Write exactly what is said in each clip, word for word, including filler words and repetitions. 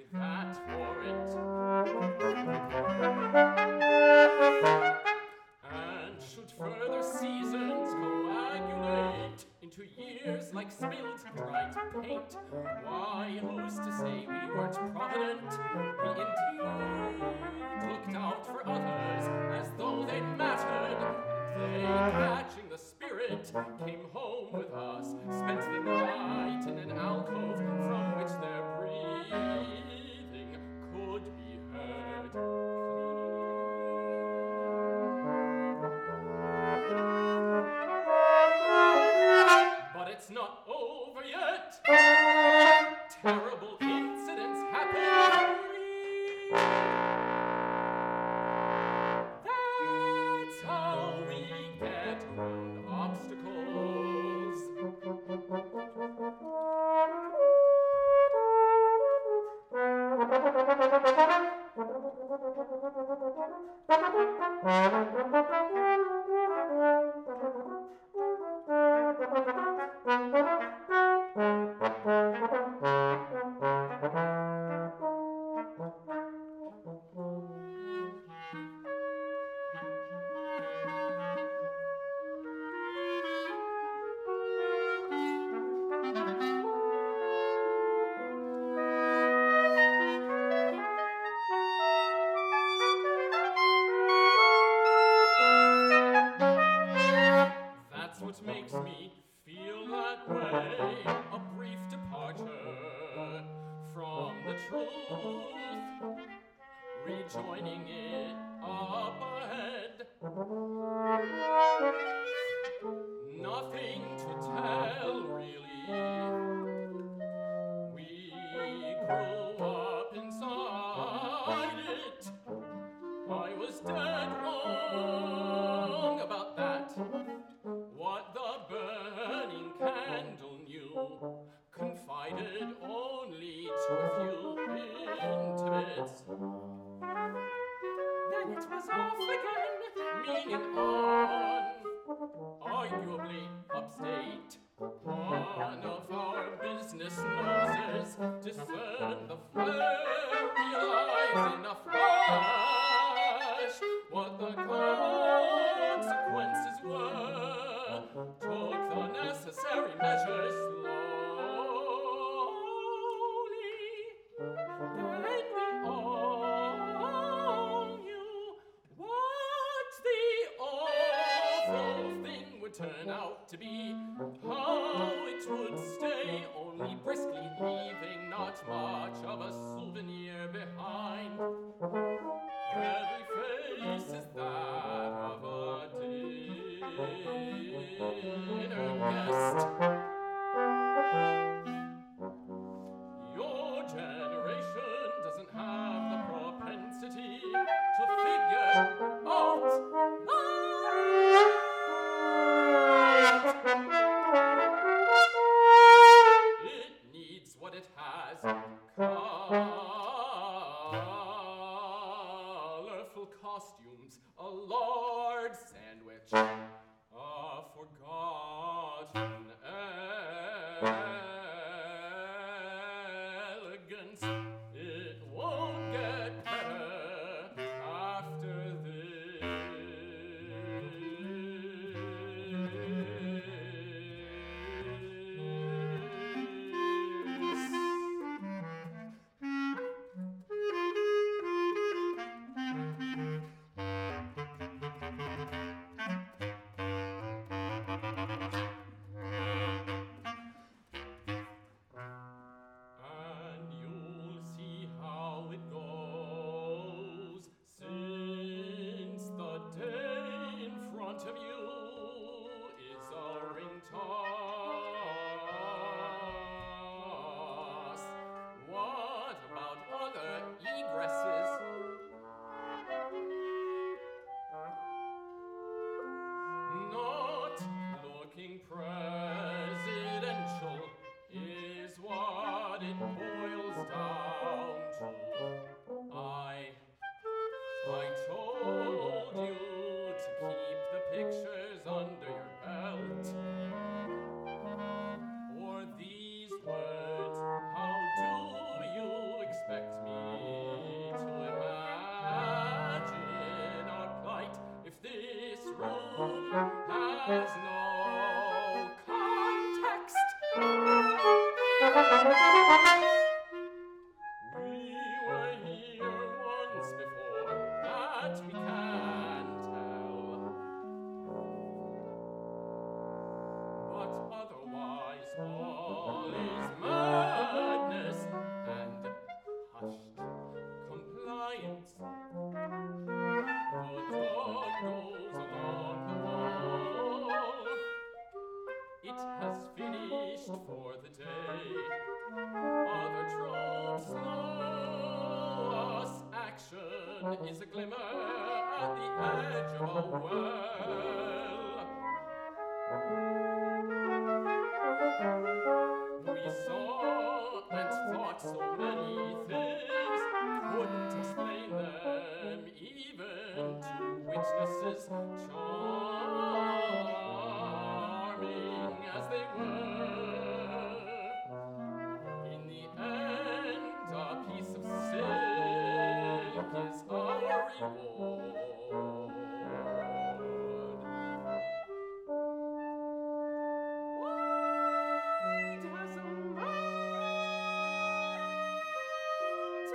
that for it. And should further seasons coagulate into years like spilled dried paint, why, who's to say we weren't provident? We indeed looked out for others as though they mattered, and they, catching the spirit, came home with us, spent the night in an alcove from which their breathing could be heard clear. But it's not over yet. Terrible incidents happen. That's how we get around obstacles. What makes me feel that way, a brief departure from the truth, rejoining it up ahead. Nothing to tell, really. We grew up inside it. I was dead wrong about that. What the burning candle knew, confided only to a few intimates. Then it was off again, meaning on, arguably upstate. One of our business noses discerned the flare, realized in a flash what the consequences were, took the necessary measures slowly. Then we all knew what the awful thing would turn out to be, how it would stay, only briskly leaving not much of a souvenir behind. Every face is that of a dinner guest. Your generation doesn't have the propensity to figure out life. It needs what it has. Colorful costumes, a large sandwich, a forgotten horizon is a glimmer at the edge of a well. We saw and thought so many things, couldn't explain them even to witnesses, charming as they were. In the end, a piece of silk is our reward. White as a mountain's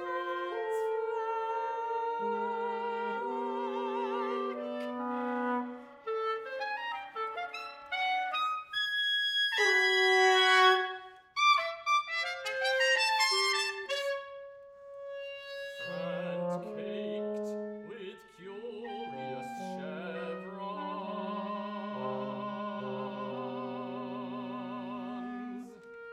and caked with curious chevrons.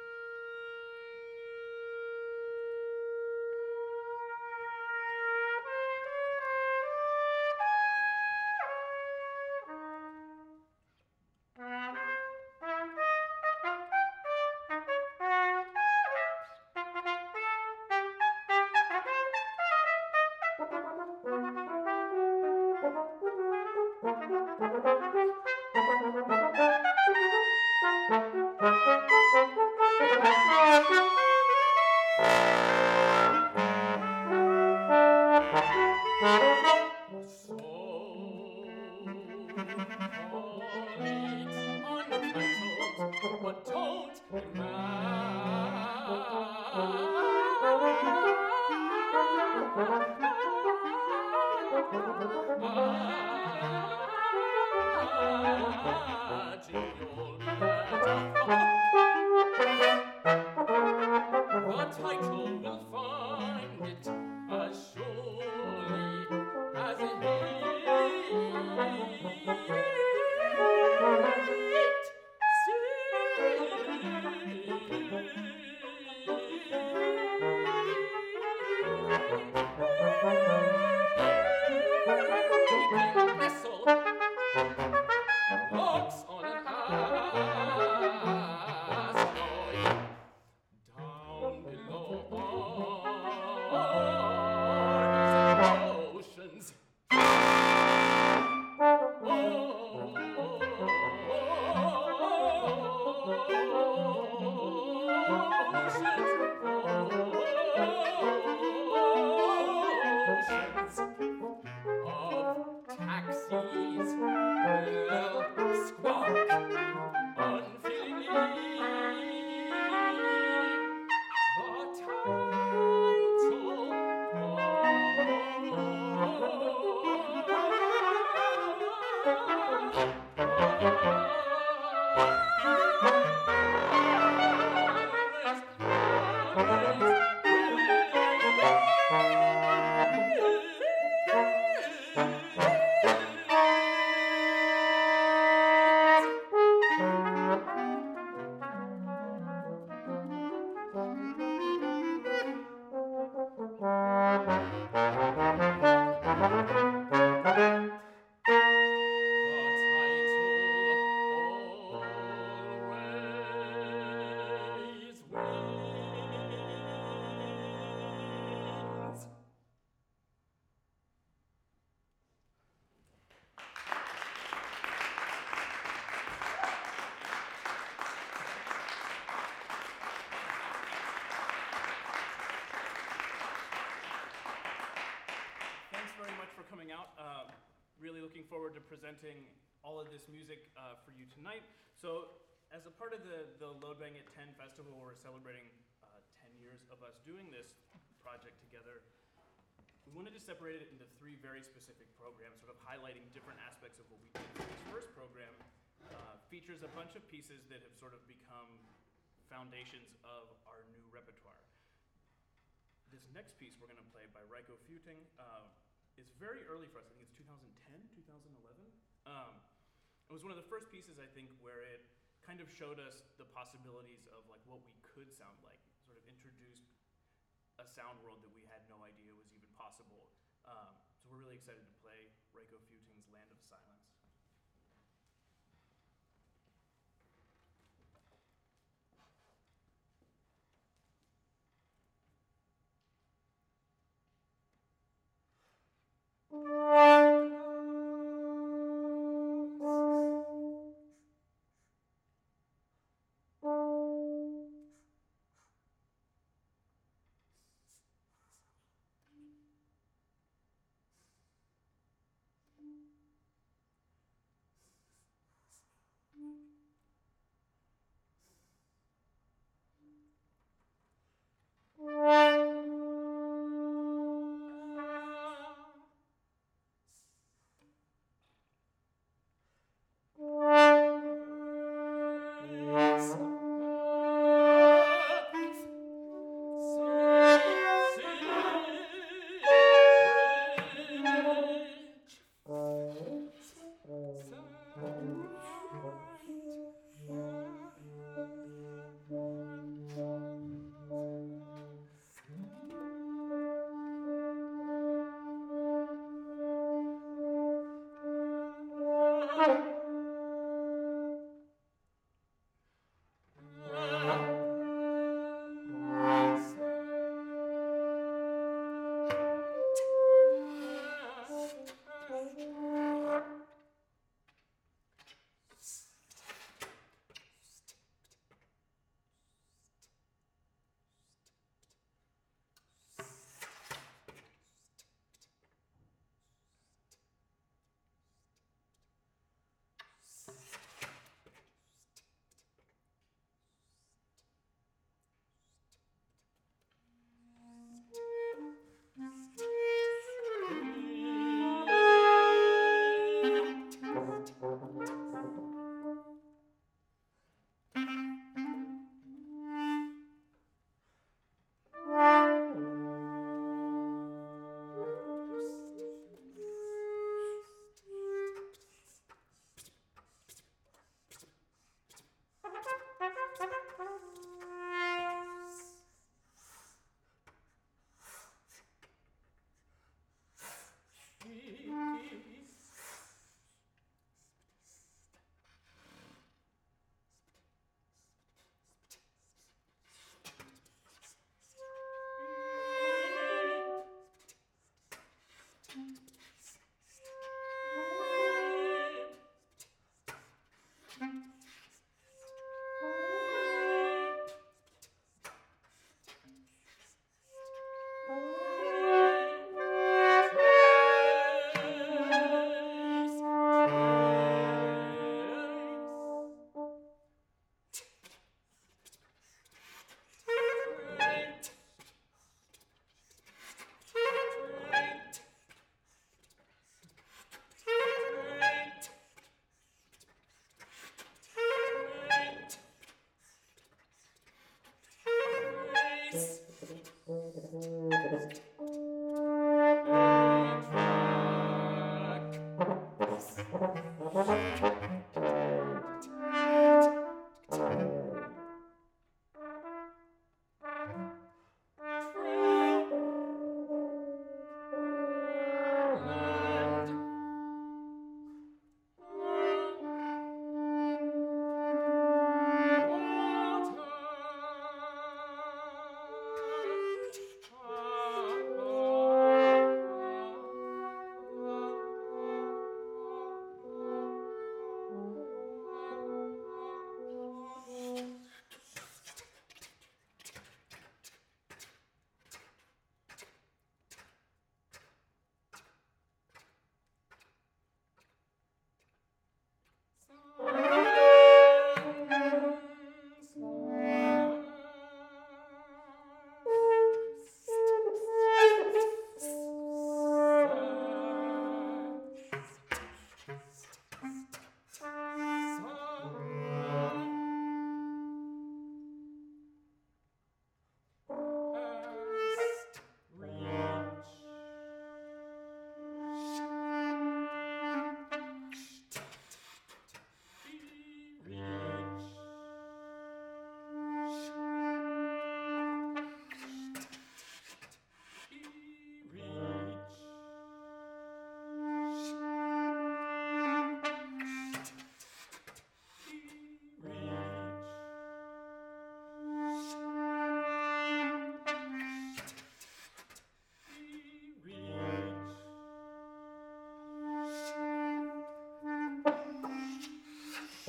So call it untitled, but don't imagine you'll be better. The title will find it as surely as it vessel looks on an asteroid down below armies and oceans. Oceans of taxis will squawk unfeelingly. The looking forward to presenting all of this music uh, for you tonight. So as a part of the, the Load Bang at ten Festival, we're celebrating uh, ten years of us doing this project together. We wanted to separate it into three very specific programs, sort of highlighting different aspects of what we did. So this first program uh, features a bunch of pieces that have sort of become foundations of our new repertoire. This next piece we're going to play by Raiko Futing uh, is very early for us. I think it's two thousand ten, two thousand eleven. Um, it was one of the first pieces, I think, where it kind of showed us the possibilities of like what we could sound like. Sort of introduced a sound world that we had no idea was even possible. Um, we're really excited to play Reiko Futing's Land of Silence.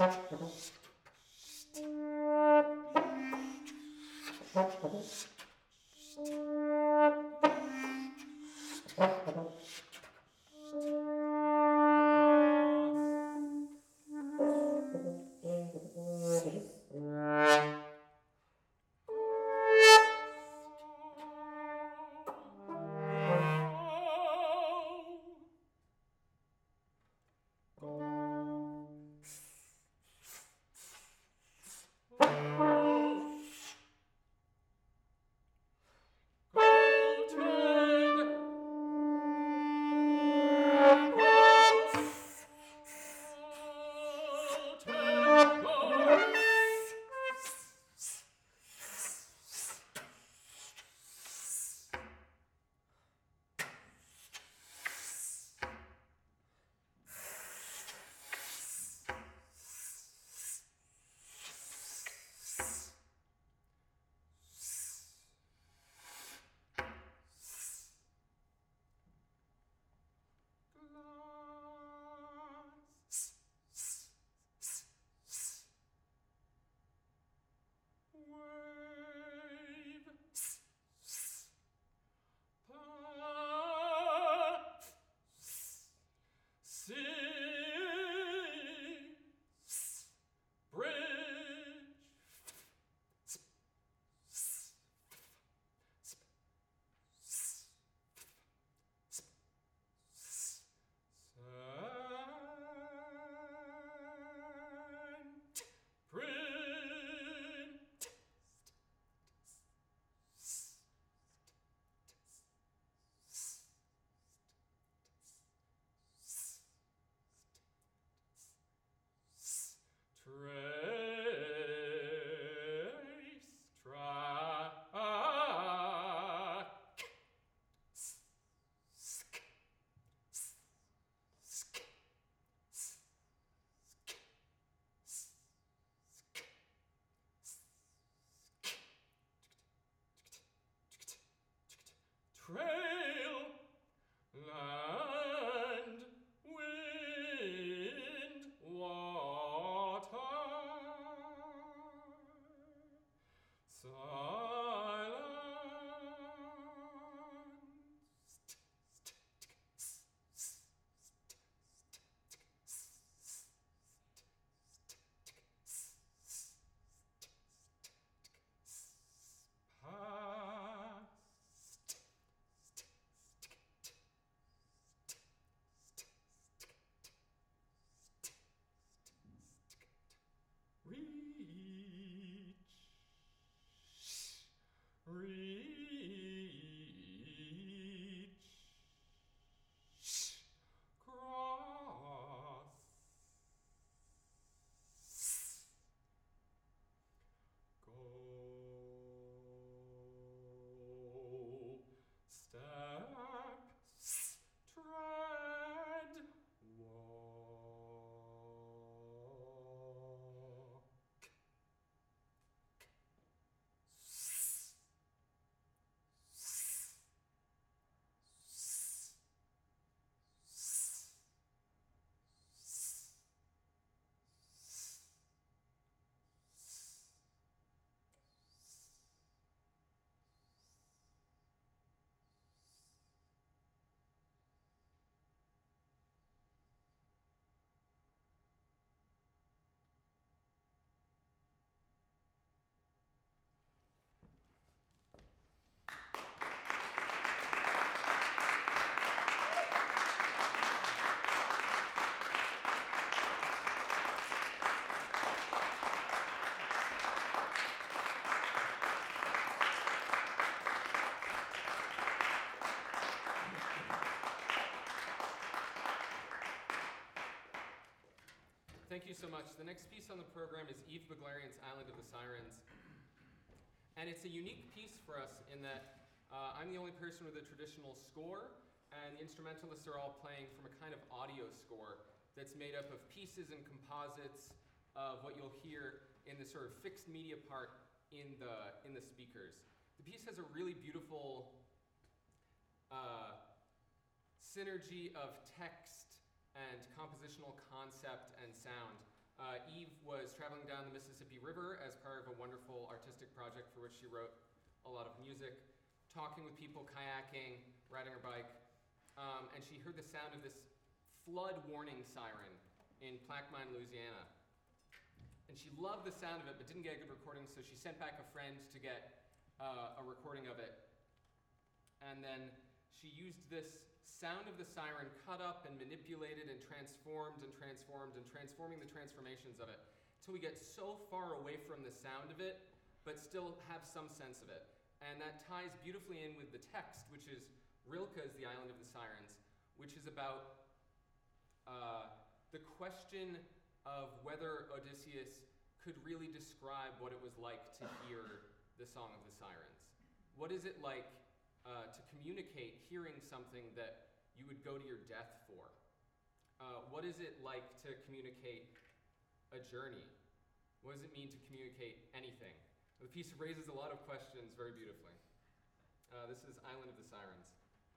Trail, land, wind, water, Thank you so much. The next piece on the program is Yves Beglarien's Island of the Sirens. And it's a unique piece for us in that uh, I'm the only person with a traditional score, and the instrumentalists are all playing from a kind of audio score that's made up of pieces and composites of what you'll hear in the sort of fixed media part in the, in the speakers. The piece has a really beautiful uh, synergy of text and compositional concept and sound. Uh, Eve was traveling down the Mississippi River as part of a wonderful artistic project for which she wrote a lot of music, talking with people, kayaking, riding her bike, um, and she heard the sound of this flood warning siren in Plaquemine, Louisiana. And she loved the sound of it, but didn't get a good recording, so she sent back a friend to get uh, a recording of it. And then she used this sound of the siren cut up and manipulated and transformed and transformed and transforming the transformations of it till we get so far away from the sound of it, but still have some sense of it. And that ties beautifully in with the text, which is Rilke's The Island of the Sirens, which is about uh, the question of whether Odysseus could really describe what it was like to hear the Song of the Sirens. What is it like uh, to communicate hearing something that you would go to your death for? Uh, what is it like to communicate a journey? What does it mean to communicate anything? The piece raises a lot of questions very beautifully. Uh, this is Island of the Sirens.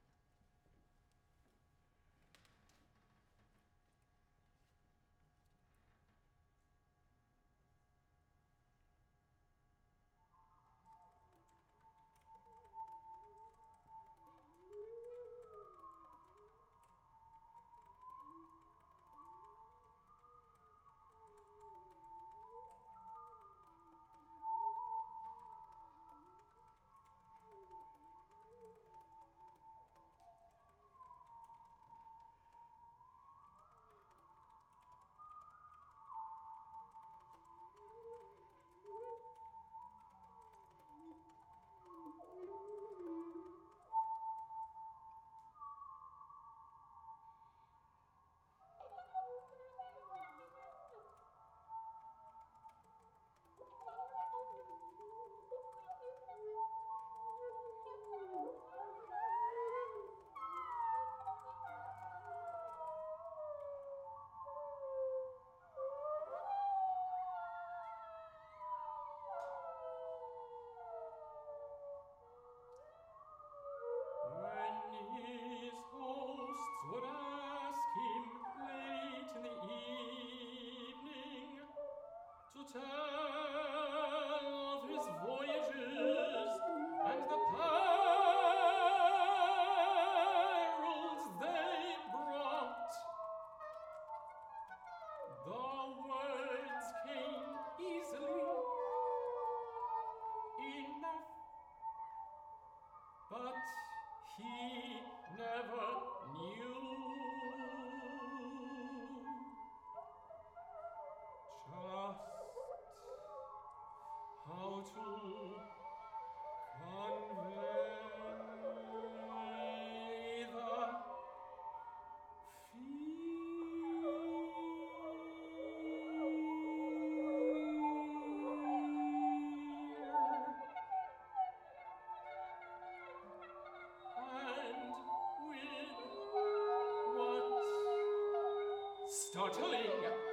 Startling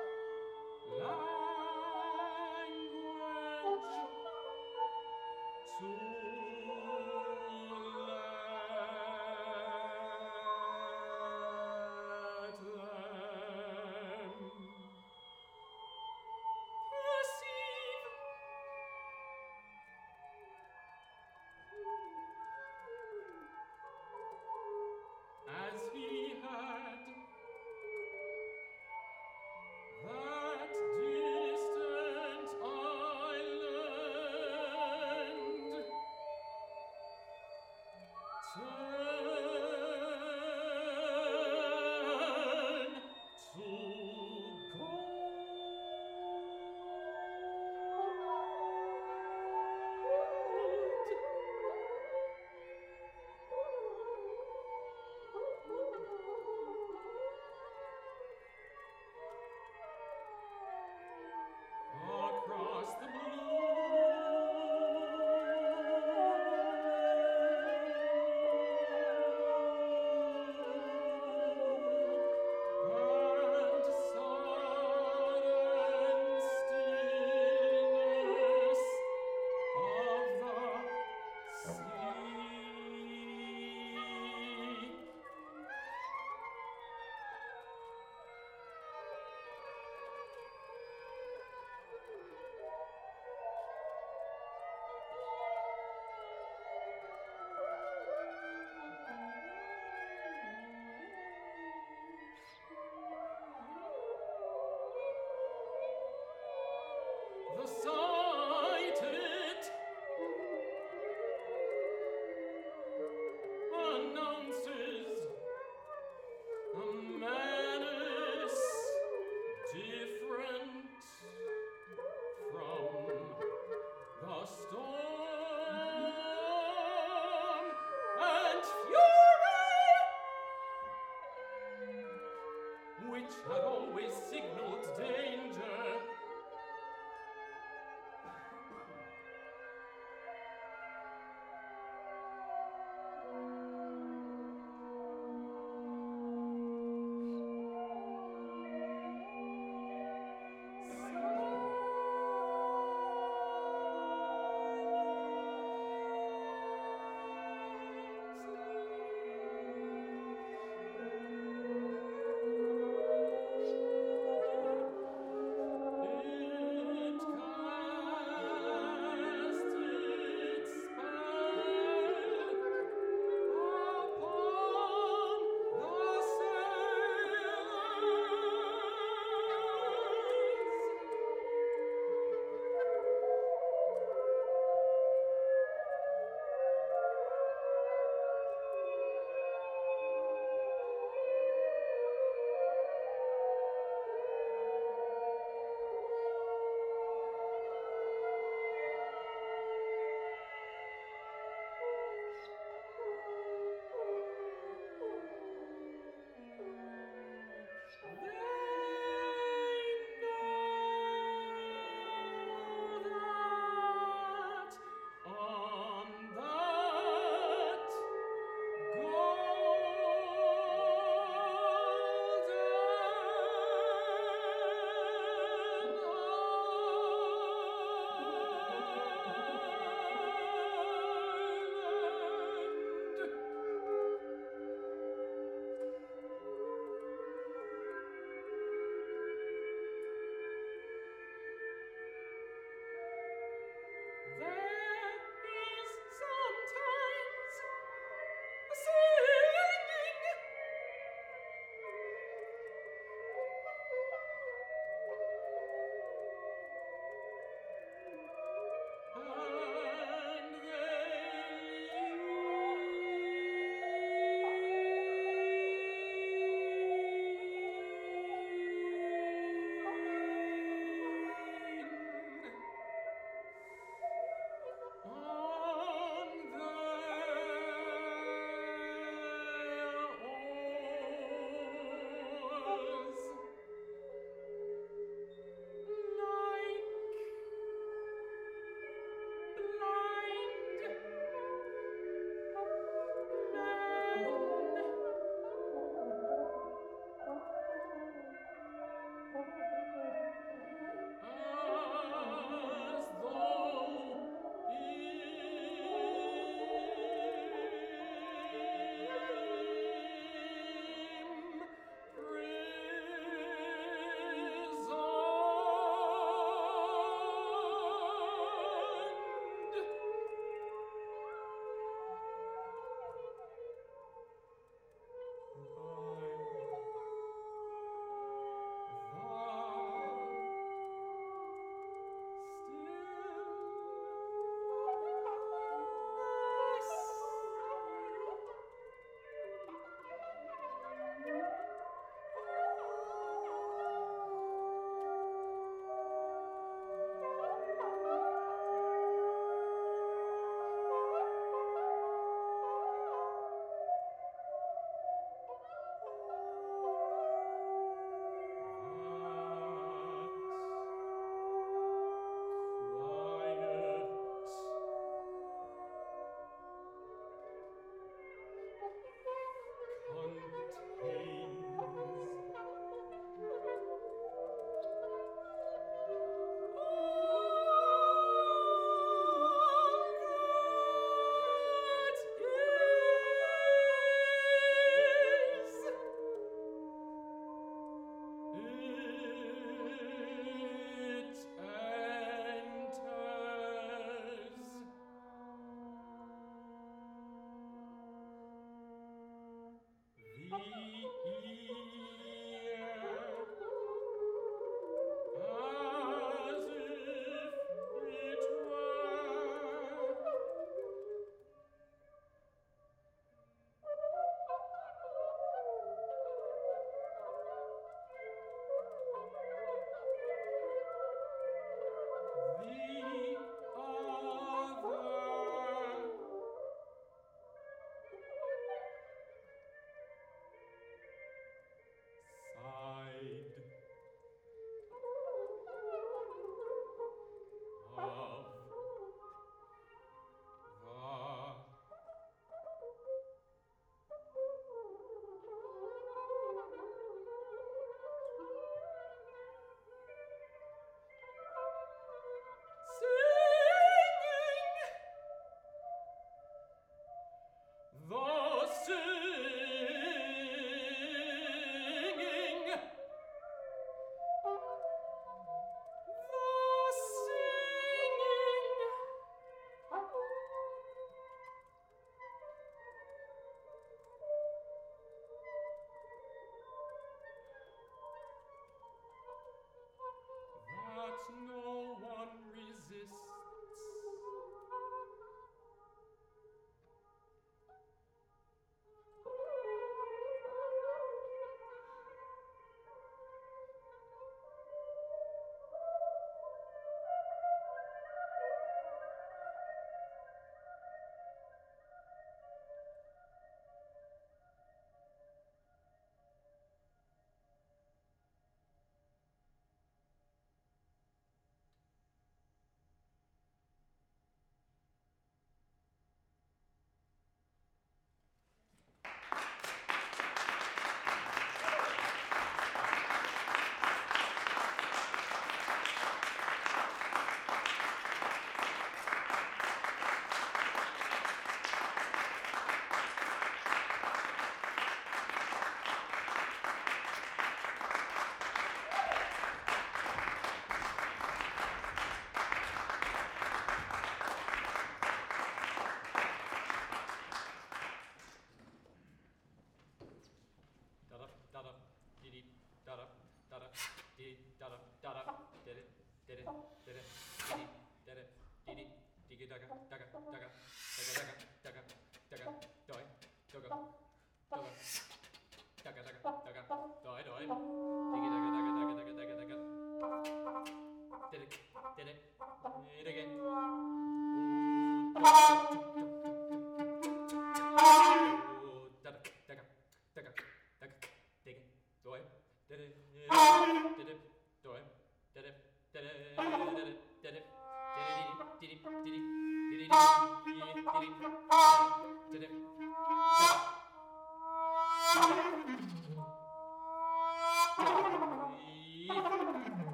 language to let them perceive as he had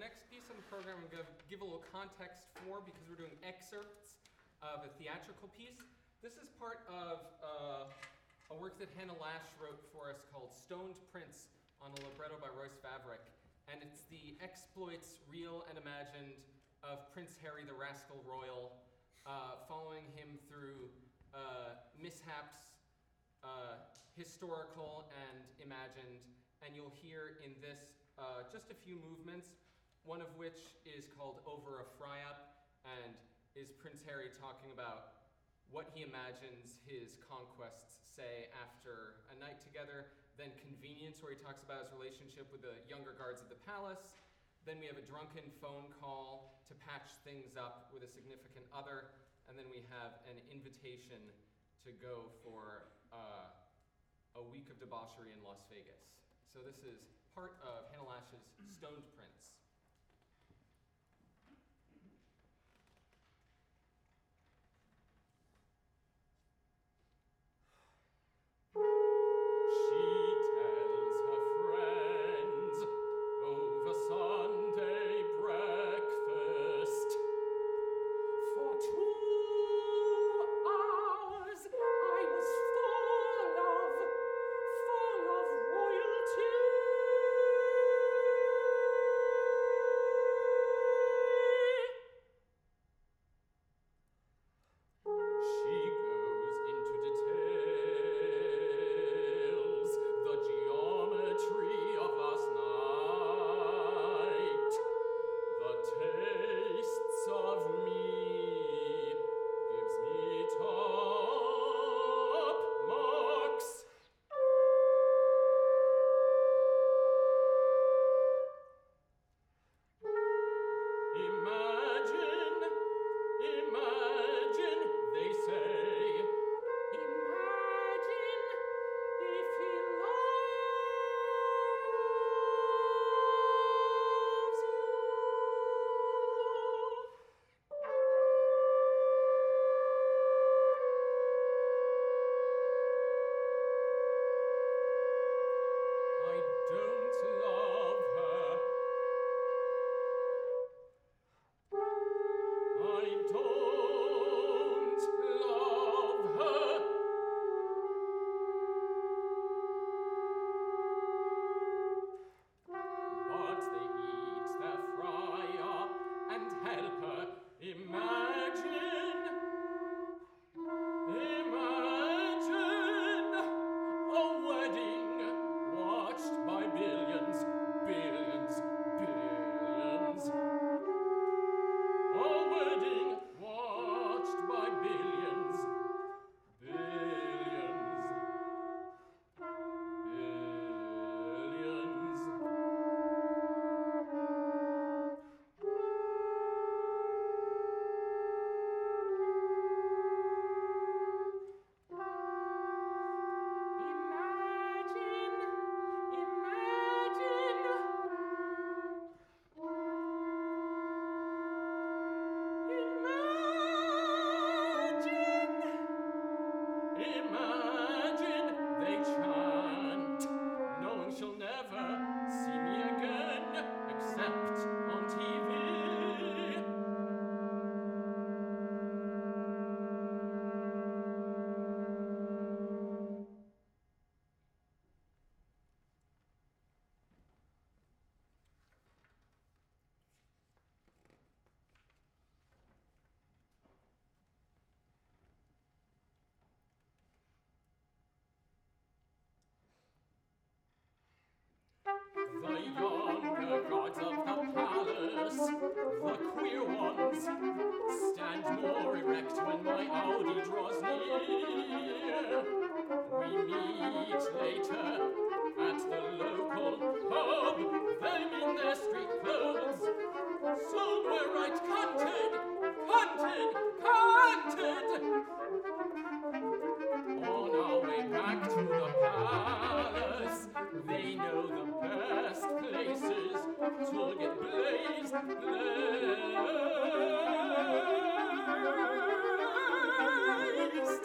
next piece on the program I'm going to give a little context for, because we're doing excerpts of a theatrical piece. This is part of uh, a work that Hannah Lash wrote for us called Stoned Prince, on a libretto by Royce Vavrick. And it's the exploits, real and imagined, of Prince Harry the Rascal Royal, uh, following him through uh, mishaps, uh, historical and imagined. And you'll hear in this uh, just a few movements, one of which is called Over a Fry-Up, and is Prince Harry talking about what he imagines his conquests say after a night together. Then Convenience, where he talks about his relationship with the younger guards at the palace. Then we have a drunken phone call to patch things up with a significant other. And then we have an invitation to go for uh, a week of debauchery in Las Vegas. So this is part of Hannah Lash's Stoned Prince. younger gods of the palace, the queer ones, stand more erect when my Audi draws near. We meet later at the local pub, them in their street clothes. Soon we're right cunted, cunted, cunted. On our way back to the palace, they know the best places to get blazed, blazed.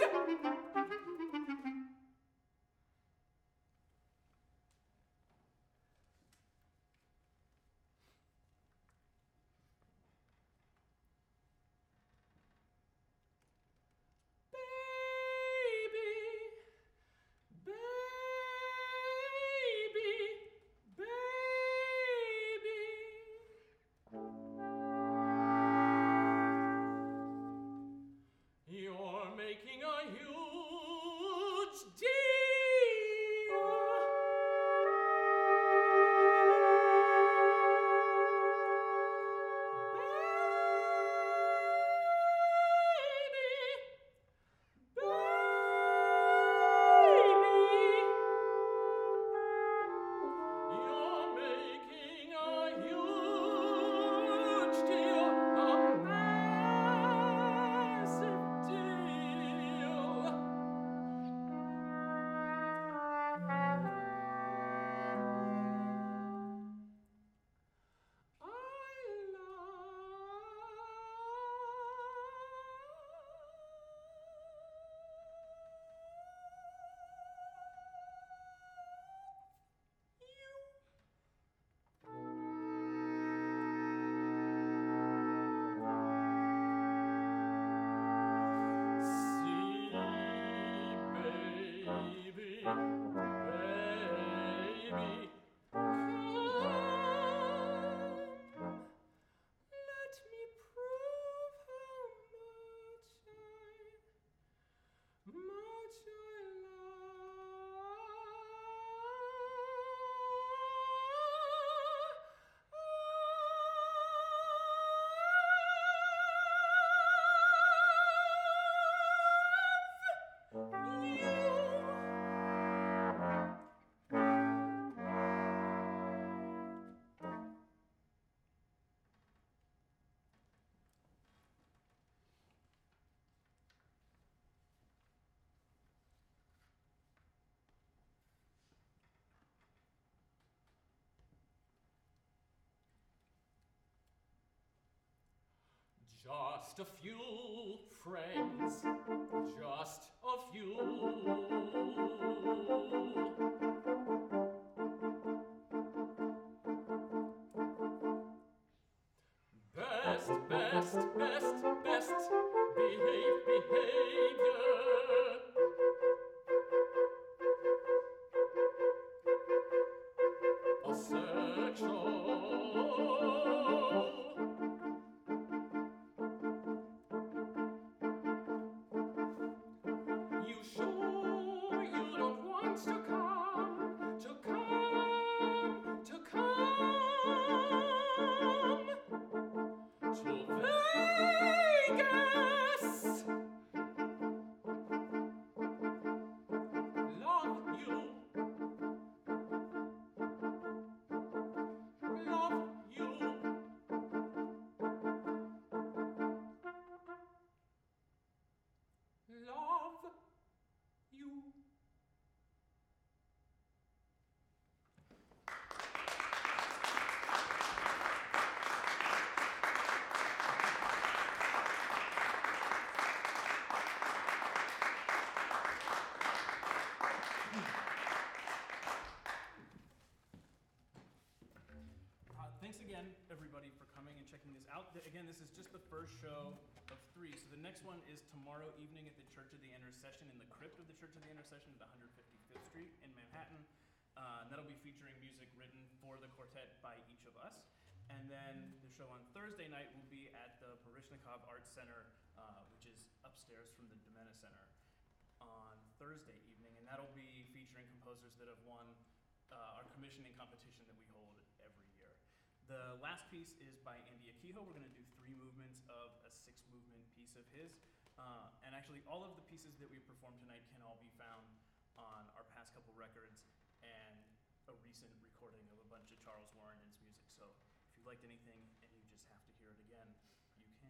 baby, come. Let me prove how much I, much I love you. Just a few friends, just a few. Best, best, best, best behave behavior. A sexual. You sure you don't want to come, to come, to come to Vegas? Love you. Love you. Love you. Uh, thanks again, everybody, for coming and checking this out. Th- Again, this is just the first show of three. So the next one is tomorrow evening at the Church of the Intercession, in the crypt of the Church of the Intercession at one fifty-fifth Street in Manhattan. Uh, and that'll be featuring music written for the quartet by each of us. And then the show on Thursday night will be at the Baryshnikov Arts Center, uh, which is upstairs from the Domena Center, on Thursday evening. And that'll be featuring composers that have won uh, our commissioning competition that we hold every year. The last piece is by Andy Akiho. We're going to do three movements of a six-movement piece of his. Uh, and actually, all of the pieces that we performed tonight can all be found on our past couple records and a recent recording of a bunch of Charles Warren's music. So if you liked anything and you just have to hear it again, you can.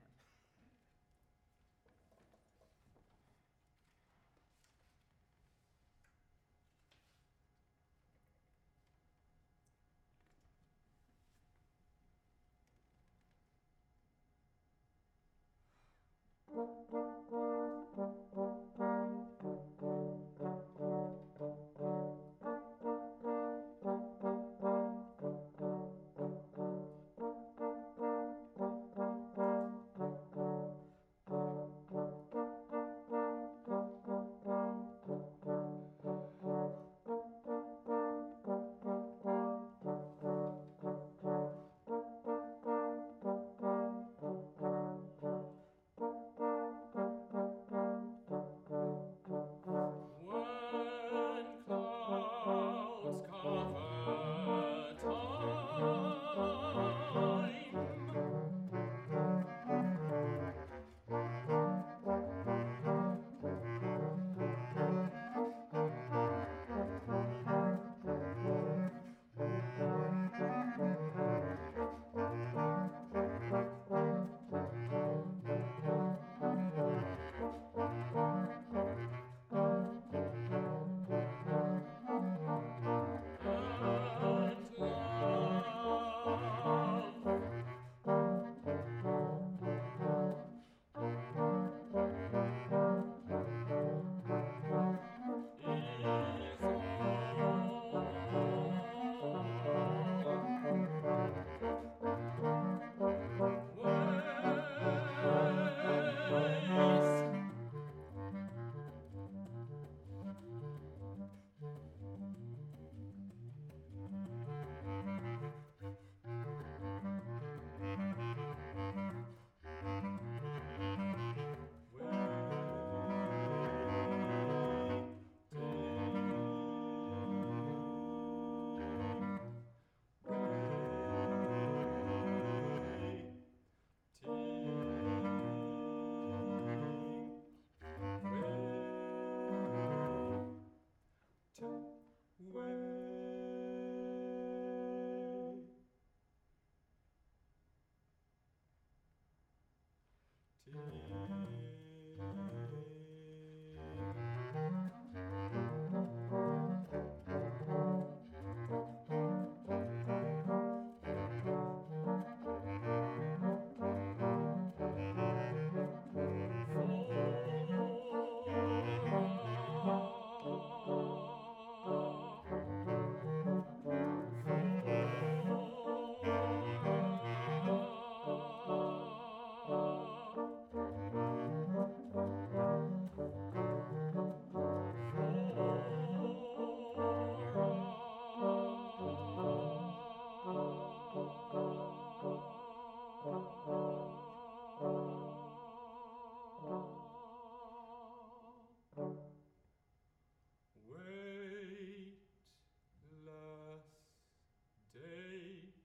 Day.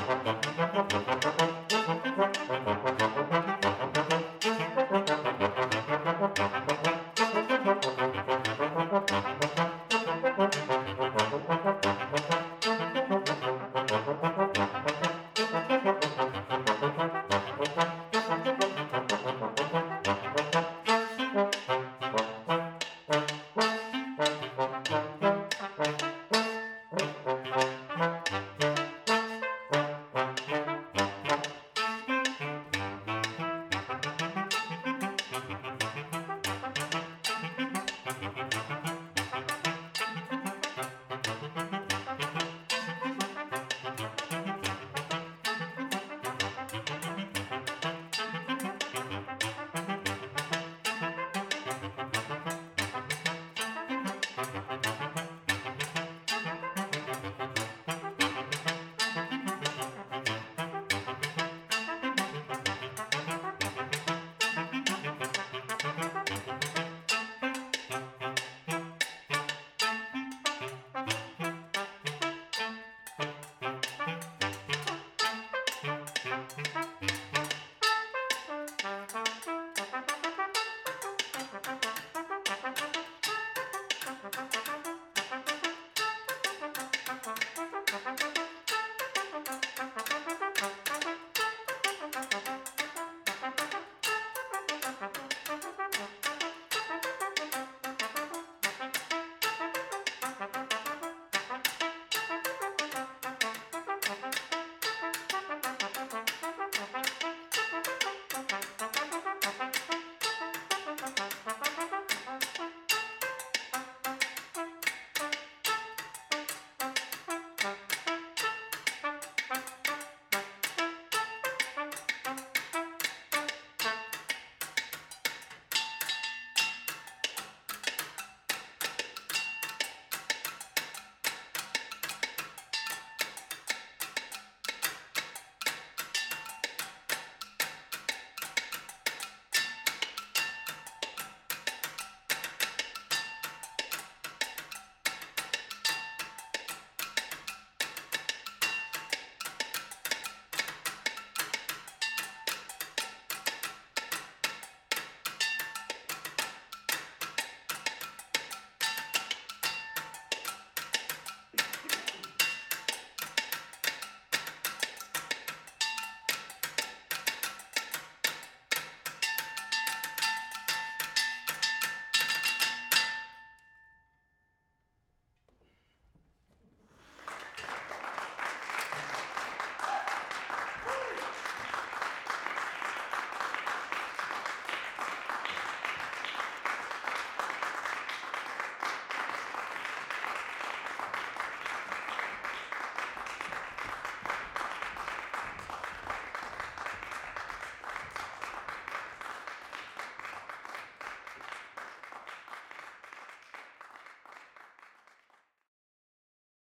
Thank you. Thank you.